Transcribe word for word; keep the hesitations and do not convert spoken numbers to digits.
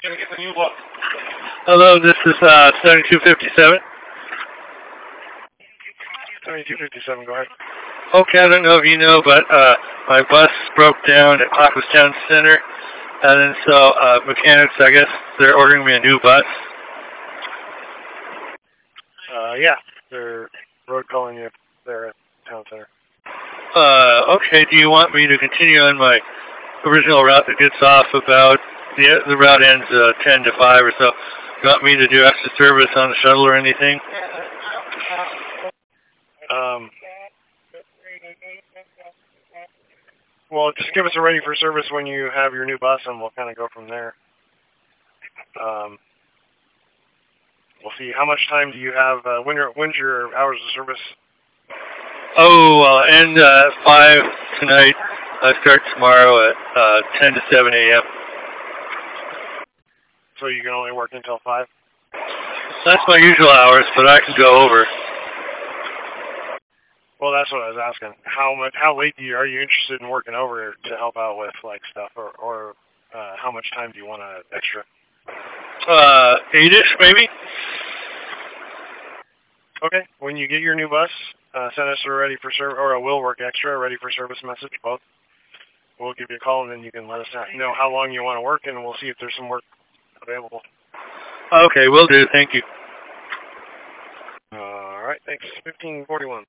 Hello, this is uh, seventy-two fifty-seven. seventy-two fifty-seven, go ahead. Okay, I don't know if you know, but uh, my bus broke down at Aquastown Center, and then so uh, mechanics, I guess, they're ordering me a new bus. Uh, yeah, they're road calling you there at Town Center. Uh, okay, do you want me to continue on my original route that gets off about, the the route ends uh, ten to five or so? You want me to do extra service on the shuttle or anything? Um, well, just give us a ready for service when you have your new bus, and we'll kind of go from there. Um, we'll see. How much time do you have? Uh, when are, when's your hours of service? Oh, uh, end uh, five tonight. I start tomorrow at uh, ten to seven a.m. So you can only work until five? That's my usual hours, but I can go over. Well, that's what I was asking. How much? How late do you are you interested in working over to help out with like stuff, or or uh, how much time do you want uh, extra? Uh, eight-ish maybe. Okay. When you get your new bus, uh, send us a ready for service or a will work extra, a ready for service message, both. We'll give you a call and then you can let us know how long you want to work, and we'll see if there's some work available. Okay, will do. Thank you. All right. Thanks. fifteen forty-one.